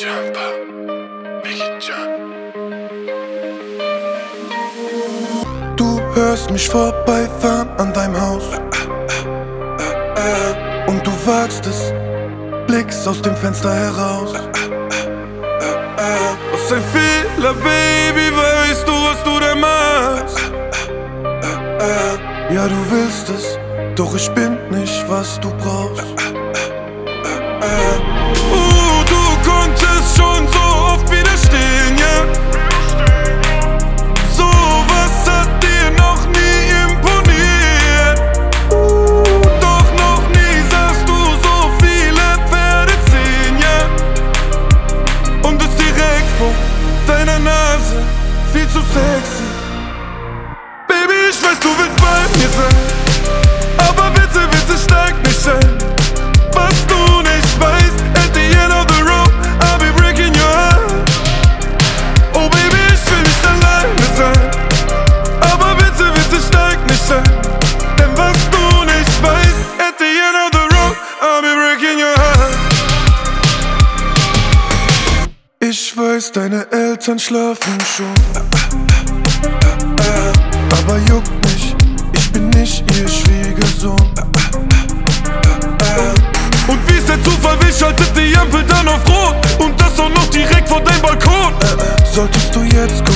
Jumper, make it jump. Du hörst mich vorbeifahren an deinem Haus und du wagst es, blickst aus dem Fenster heraus. Was ein Fehler, Baby, weißt du, was du da machst? Ja, du willst es, doch ich bin nicht, was du brauchst. Du konntest schon so oft widerstehen, ja? Sowas hat dir noch nie imponiert. Doch noch nie sahst du so viele Pferde ziehen, ja? Und es direkt vor deiner Nase, viel zu sexy. Baby, ich weiß, du willst bei mir sein, aber bitte, bitte steig nicht ein. Was du nicht weißt, at the end of the road, I'll be breaking your heart. Oh Baby, ich will nicht alleine sein, aber bitte, bitte steig nicht ein. Denn was du nicht weißt, at the end of the road, I'll be breaking your heart. Ich weiß, deine Eltern schlafen schon, aber juckt mich, ich bin nicht ihr Schwiegersohn. Und wie es der Zufall will, schaltet die Ampel dann auf Rot, und das auch noch direkt vor deinem Balkon. Solltest du jetzt